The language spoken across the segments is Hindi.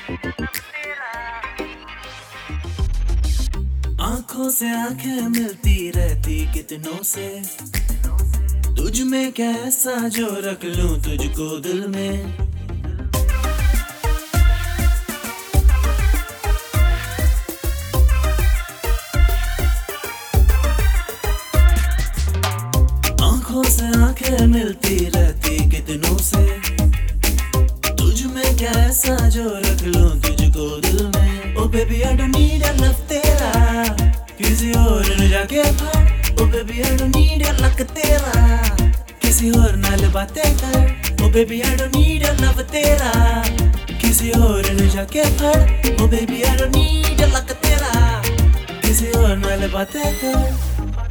आंखों से आंखें मिलती रहती कितनों से, तुझ में क्या ऐसा जो रख लूं तुझको दिल में। आंखों से आंखें मिलती रहती कितनों से, तुझ में क्या ऐसा जो रख लूं तुझको दिल में। Oh baby I don't need a love तेरा, किसी और न जाके फड़। Oh baby I don't need a luck तेरा, किसी और नाल बातें कर। Oh baby I don't need a love तेरा, किसी और न जाके फड़। Oh baby I don't need a luck तेरा, किसी और नाल बातें कर।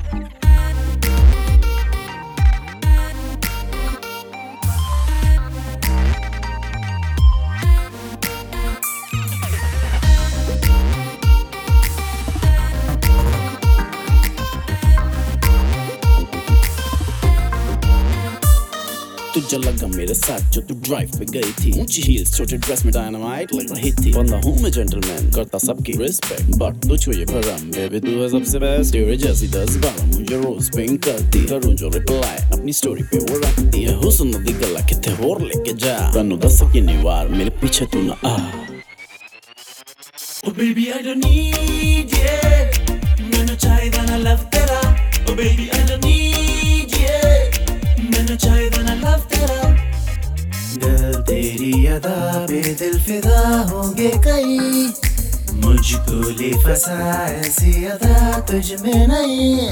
तुझे लगा मेरे साथ जो तू ड्राइव पे गई थी, ऊंची हील्स छोटे ड्रेस में डायनामाइट लग रही थी। बंदा हूँ मैं जेंटलमैन, करता सबकी रिस्पेक्ट, बट तुझको ये भरम बेबी तू है सबसे बेस्ट। तेरे जैसी 10-12 मुझे रोज पिंक करती, करूँ जो रिप्लाई अपनी स्टोरी पे वो रखती है। हुस्न दी गला किथे होर लेके जा, तन्नू दस किन्नी वार मेरे पीछे तू ना आ। Oh baby I don't need you, मैनू चाहिदा ना लव तेरा। Oh baby I don't need you, मैनू चाहिदा ना लव तेरा। दिल तेरी अदा पे दिल फिदा होंगे कई, मुझको ले फंसा ऐसी अदा तुझ में नहीं।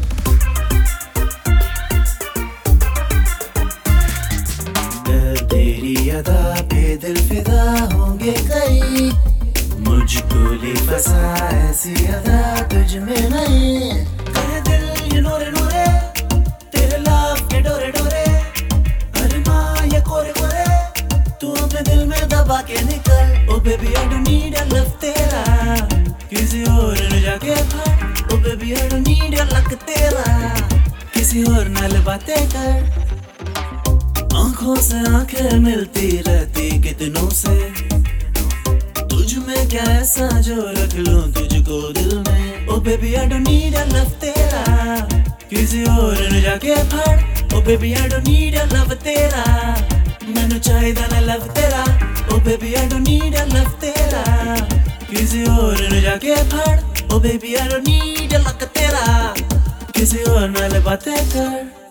दिल तेरी अदा पे दिल फिदा होंगे कई, मुझको ले फंसा ऐसी अदा तुझ में नहीं। कहे दिल ये नोरे नोरे, तेरे लव के डोरे डोरे। अरे माँ ये कोरे कोरे, तू अपने दिल में दबा के निकल। Oh baby I don't need a love तेरा, किसी और न जाके फड़। Oh baby I don't need a luck तेरा, किसी और नाल बातें कर। आंखों से आंखें मिलती रहती कितनों से, तुझ में क्या ऐसा जो रख लूं तुझको दिल में। Oh baby I don't need a love तेरा, किसी और न जाके फड़। Oh baby I don't need a love तेरा, मैनू चाहिदा ना लव तेरा। Oh baby I don't need a love तेरा, किसी और न जाके फड़। Oh baby I don't need a luck तेरा, किसी और नाल बातें कर।